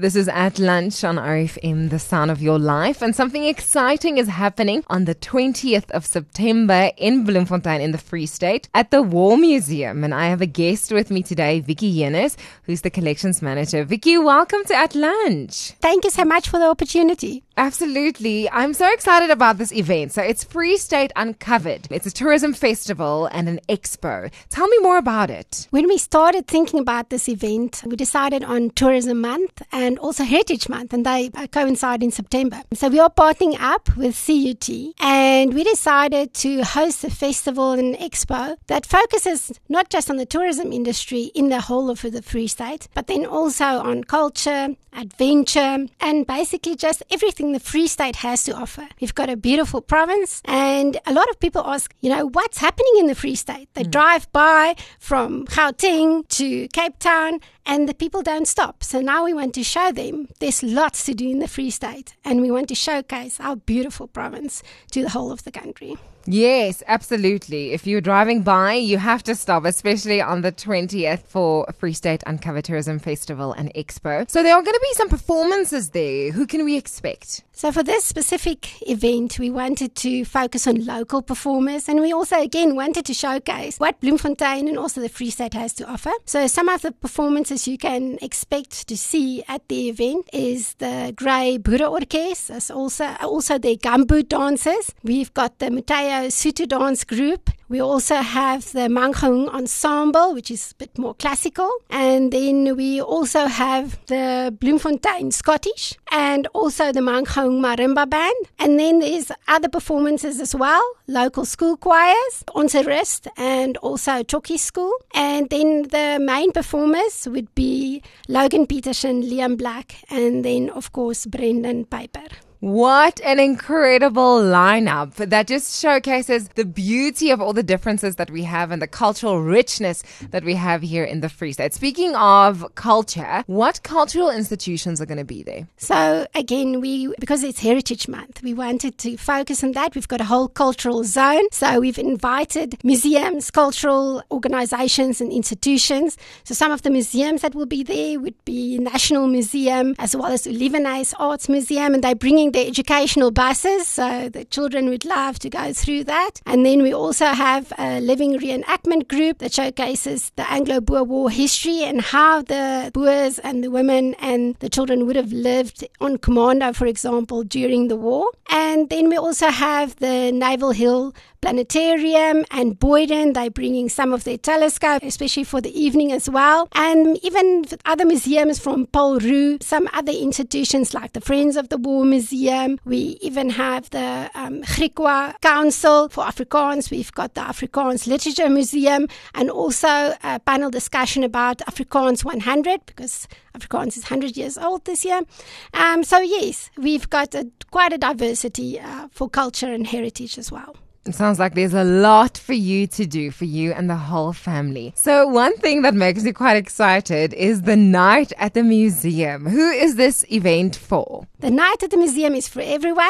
This is At Lunch on RFM, the sound of your life. And something exciting is happening on the 20th of September in Bloemfontein in the Free State at the War Museum. And I have a guest with me today, Vicky Jennis, who's the collections manager. Vicky, welcome to At Lunch. Thank you so much for the opportunity. Absolutely. I'm so excited about this event. So it's Free State Uncovered. It's a tourism festival and an expo. Tell me more about it. When we started thinking about this event, we decided on Tourism Month and also Heritage Month, and they coincide in September. So we are partnering up with CUT, and we decided to host a festival and expo that focuses not just on the tourism industry in the whole of the Free State, but then also on culture, adventure, and basically just everything the Free State has to offer. We've got a beautiful province, and a lot of people ask, what's happening in the Free State? They drive by from Gauteng to Cape Town, and the people don't stop. So now we want to show them there's lots to do in the Free State, and we want to showcase our beautiful province to the whole of the country. Yes, absolutely. If you're driving by, you have to stop, especially on the 20th for Free State Uncovered Tourism Festival and Expo. So there are going to be some performances there. Who can we expect? So for this specific event, we wanted to focus on local performers, and we also, again, wanted to showcase what Bloemfontein and also the Free State has to offer. So some of the performances you can expect to see at the event is the Grey Boere Orkest, there's also the Gumboot dancers. We've got the Muteo Sutu dance group. We also have the Mangaung ensemble, which is a bit more classical. And then we also have the Bloemfontein Scottish and also the Mangaung Marimba band. And then there's other performances as well, local school choirs, Onze Rust and also Chokkie School. And then the main performers would be Logan Peterson, Liam Black, and then, of course, Brendan Piper. What an incredible lineup that just showcases the beauty of all the differences that we have and the cultural richness that we have here in the Free State. Speaking of culture, what cultural institutions are going to be there? So again, because it's Heritage Month, we wanted to focus on that. We've got a whole cultural zone. So we've invited museums, cultural organizations and institutions. So some of the museums that will be there would be National Museum as well as Olivenhuis Arts Museum, and they're bringing the educational buses, so the children would love to go through that. And then we also have a living reenactment group that showcases the Anglo-Boer War history and how the Boers and the women and the children would have lived on commando, for example, during the war. And then we also have the Naval Hill Planetarium and Boyden. They're bringing some of their telescope, especially for the evening as well. And even other museums from Paul Roux, some other institutions like the Friends of the War Museum. We even have the Griqua Council for Afrikaans. We've got the Afrikaans Literature Museum, and also a panel discussion about Afrikaans 100, because Afrikaans is 100 years old this year. So yes, we've got quite a diversity for culture and heritage as well. It sounds like there's a lot for you to do, for you and the whole family. So one thing that makes me quite excited is the night at the museum. Who is this event for? The night at the museum is for everyone.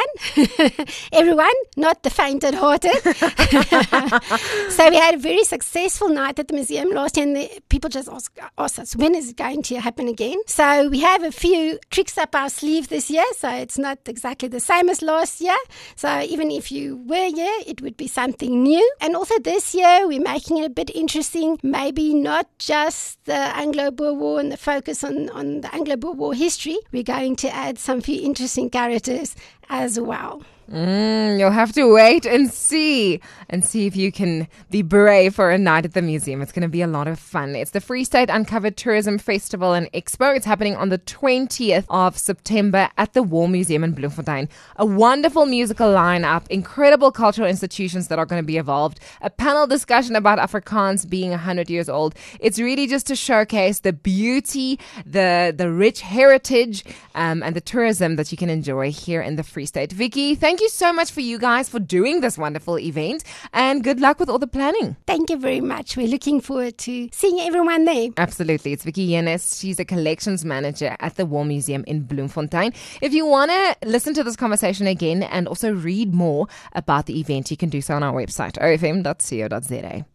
Everyone, not the faint-hearted. So we had a very successful night at the museum last year, and people just asked us, when is it going to happen again? So we have a few tricks up our sleeve this year, so it's not exactly the same as last year. So even if you were here, it would be something new. And also this year, we're making it a bit interesting. Maybe not just the Anglo-Boer War and the focus on the Anglo-Boer War history. We're going to add some few interesting characters as well. You'll have to wait and see if you can be brave for a night at the museum. It's going to be a lot of fun. It's the Free State Uncovered Tourism Festival and Expo. It's happening on the 20th of September at the War Museum in Bloemfontein. A wonderful musical lineup, incredible cultural institutions that are going to be involved, a panel discussion about Afrikaans being 100 years old. It's really just to showcase the beauty, the rich heritage, and the tourism that you can enjoy here in the Free State. Vicky, thank you so much for you guys for doing this wonderful event, and good luck with all the planning. Thank you very much. We're looking forward to seeing everyone there. Absolutely. It's Vicky Jennis. She's a collections manager at the War Museum in Bloemfontein. If you want to listen to this conversation again and also read more about the event, you can do so on our website, rfm.co.za.